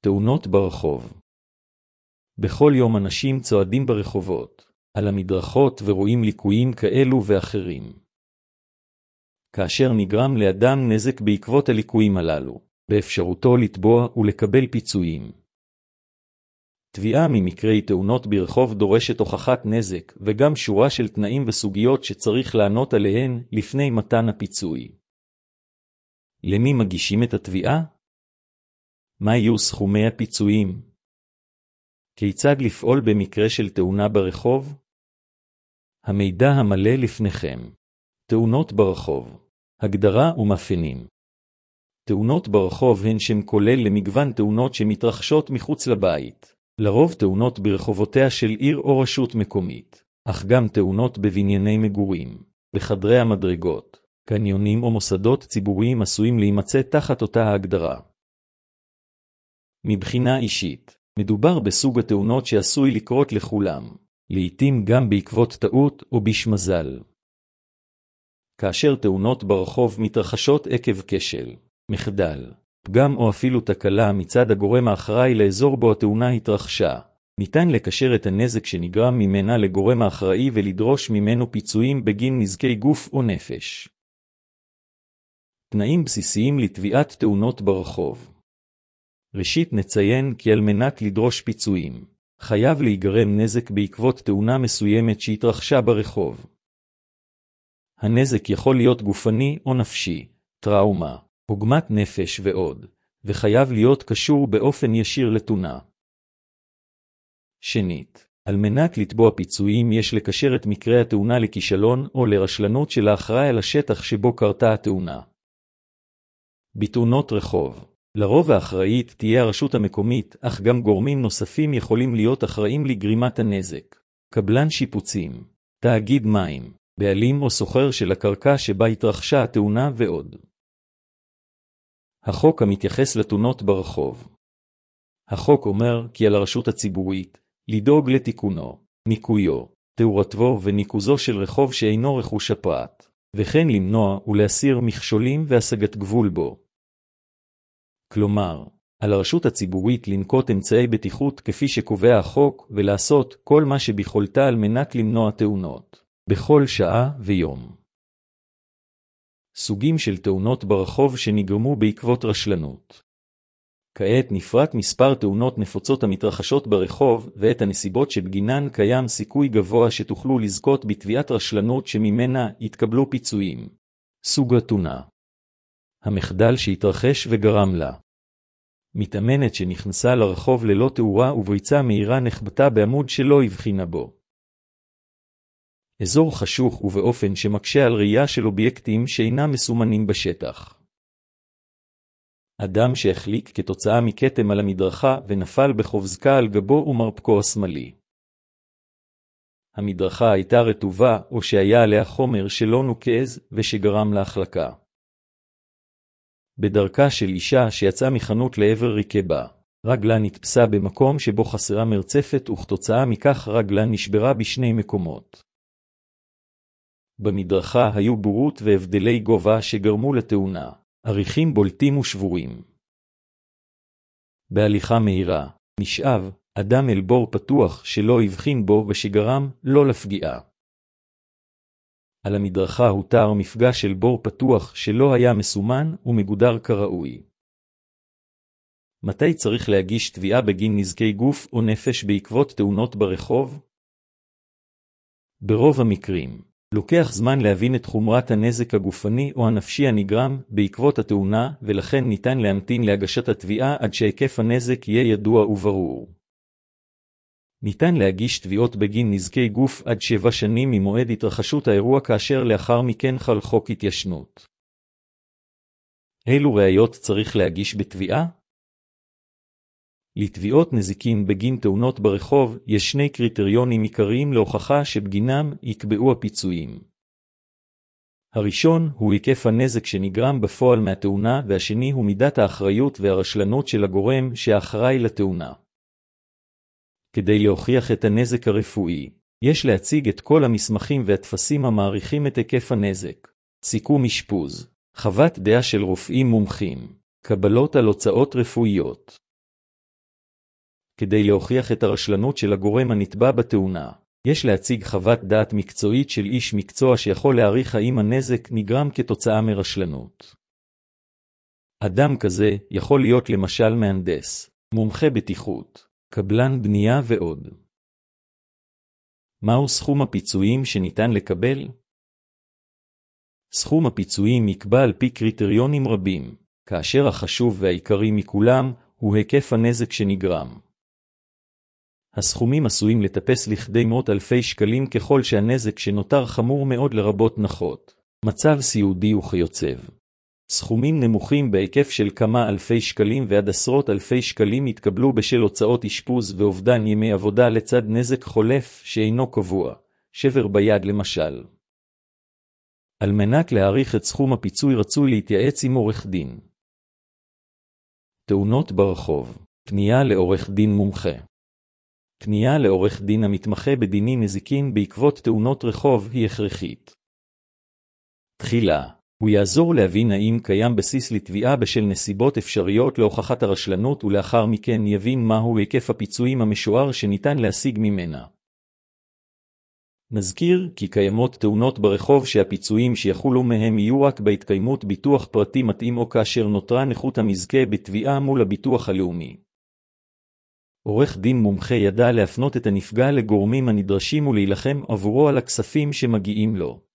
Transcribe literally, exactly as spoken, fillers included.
תאונות ברחוב. בכל יום אנשים צועדים ברחובות, על המדרכות ורואים ליקויים כאלו ואחרים. כאשר נגרם לאדם נזק בעקבות הליקויים הללו, באפשרותו לתבוע ולקבל פיצויים. תביעה ממקרי תאונות ברחוב דורשת הוכחת נזק וגם שורה של תנאים וסוגיות שצריך לענות עליהן לפני מתן הפיצוי. למי מגישים את התביעה? מה יהיו סכומי הפיצויים? כיצד לפעול במקרה של תאונה ברחוב? המידע המלא לפניכם. תאונות ברחוב. הגדרה ומאפיינים. תאונות ברחוב הן שם כולל למגוון תאונות שמתרחשות מחוץ לבית. לרוב תאונות ברחובותיה של עיר או רשות מקומית, אך גם תאונות בבנייני מגורים, בחדרי המדרגות, קניונים או מוסדות ציבוריים עשויים להימצא תחת אותה ההגדרה. מבחינה אישית, מדובר בסוג התאונות שעשוי לקרות לכולם, לעתים גם בעקבות טעות או בשמזל. כאשר תאונות ברחוב מתרחשות עקב כשל, מחדל, פגם או אפילו תקלה מצד הגורם האחראי לאזור בו התאונה התרחשה, ניתן לקשר את הנזק שנגרם ממנה לגורם האחראי ולדרוש ממנו פיצויים בגין נזקי גוף או נפש. תנאים בסיסיים לתביעת תאונות ברחוב. ראשית נציין כי על מנת לדרוש פיצויים, חייב להיגרם נזק בעקבות תאונה מסוימת שהתרחשה ברחוב. הנזק יכול להיות גופני או נפשי, טראומה, עוגמת נפש ועוד, וחייב להיות קשור באופן ישיר לתאונה. שנית, על מנת לתבוע פיצויים יש לקשר את מקרה התאונה לכישלון או לרשלנות של האחראי על השטח שבו קרתה התאונה. בתאונות רחוב, לרוב האחראית תהיה הרשות המקומית, אך גם גורמים נוספים יכולים להיות אחראים לגרימת הנזק, קבלן שיפוצים, תאגיד מים, בעלים או סוחר של הקרקע שבה התרחשה התאונה ועוד. החוק המתייחס לתאונות ברחוב. החוק אומר כי על הרשות הציבורית לדאוג לתיקונו, ניקויו, תאורתו וניקוזו של רחוב שאינו רכוש הפרט, וכן למנוע ולהסיר מכשולים והשגת גבול בו. כלומר, על הרשות הציבורית לנקוט אמצעי בטיחות כפי שקובע החוק ולעשות כל מה שביכולתה על מנת למנוע תאונות, בכל שעה ויום. סוגים של תאונות ברחוב שנגרמו בעקבות רשלנות. כעת נפרט מספר תאונות נפוצות המתרחשות ברחוב ואת הנסיבות שבגינן קיים סיכוי גבוה שתוכלו לזכות בתביעת רשלנות שממנה יתקבלו פיצויים. סוג התאונה. המחדל שהתרחש וגרם לה. מתאמנת שנכנסה לרחוב ללא תאורה ובריצה מהירה נחבטה בעמוד שלא הבחינה בו. אזור חשוך ובאופן שמקשה על ראייה של אובייקטים שאינם מסומנים בשטח. אדם שהחליק כתוצאה מקטם על המדרכה ונפל בחוזקה על גבו ומרפקו השמאלי. המדרכה הייתה רטובה או שהיה עליה חומר שלא נוקז ושגרם להחלקה. בדרכה של אישה שיצאה מחנות לעבר ריקבה, רגלה נתפסה במקום שבו חסרה מרצפת וכתוצאה מכך רגלה נשברה בשני מקומות. במדרכה היו בורות והבדלי גובה שגרמו לתאונה, עריכים בולטים ושבורים. בהליכה מהירה, נשאב אדם אל בור פתוח שלא הבחין בו ושגרם לא לפגיעה. על המדרכה הותר מפגע של בור פתוח שלא היה מסומן ומגודר כראוי. מתי צריך להגיש תביעה בגין נזקי גוף או נפש בעקבות תאונות ברחוב? ברוב המקרים, לוקח זמן להבין את חומרת הנזק הגופני או הנפשי הנגרם בעקבות התאונה, ולכן ניתן להמתין להגשת התביעה עד שהיקף הנזק יהיה ידוע וברור. ניתן להגיש תביעות בגין נזקי גוף עד שבע שנים ממועד התרחשות האירוע, כאשר לאחר מכן חל חוק התיישנות. אילו ראיות צריך להגיש בתביעה? לתביעות נזיקין בגין תאונות ברחוב יש שני קריטריונים עיקריים להוכחה שבגינם יקבעו הפיצויים. הראשון הוא היקף הנזק שנגרם בפועל מהתאונה, והשני הוא מידת האחריות והרשלנות של הגורם שאחראי לתאונה. כדי להוכיח את הנזק הרפואי, יש להציג את כל המסמכים והטפסים המעריכים את היקף הנזק, סיכום אשפוז, חוות דעה של רופאים מומחים, קבלות על הוצאות רפואיות. כדי להוכיח את הרשלנות של הגורם הנתבע בתאונה, יש להציג חוות דעת מקצועית של איש מקצוע שיכול להעריך האם הנזק נגרם כתוצאה מרשלנות. אדם כזה יכול להיות למשל מהנדס, מומחה בטיחות, קבלן בנייה ועוד. מהו סכום הפיצויים שניתן לקבל? סכום הפיצויים נקבע על פי קריטריונים רבים, כאשר החשוב והעיקרי מכולם הוא היקף הנזק שנגרם. הסכומים עשויים לטפס לכדי מאות אלפי שקלים ככל שהנזק שנותר חמור מאוד לרבות נחות, מצב סיעודי וכיוצב. סכומים נמוכים בהיקף של כמה אלפי שקלים ועד עשרות אלפי שקלים יתקבלו בשל הוצאות אשפוז ואובדן ימי עבודה לצד נזק חולף שאינו קבוע, שבר ביד למשל. על מנת להעריך את סכום הפיצוי רצוי להתייעץ עם עורך דין. תאונות ברחוב, פנייה לעורך דין מומחה. פנייה לעורך דין המתמחה בדיני נזיקין בעקבות תאונות רחוב היא הכרחית. תחילה, הוא יעזור להבין האם קיים בסיס לתביעה בשל נסיבות אפשריות להוכחת הרשלנות ולאחר מכן יבין מהו היקף הפיצויים המשוער שניתן להשיג ממנה. נזכיר כי קיימות תאונות ברחוב שהפיצויים שיחולו מהם יהיו רק בהתקיימות ביטוח פרטי מתאים או כאשר נותרה נכות המזכה בתביעה מול הביטוח הלאומי. עורך דין מומחה ידע להפנות את הנפגע לגורמים הנדרשים ולהילחם עבורו על הכספים שמגיעים לו.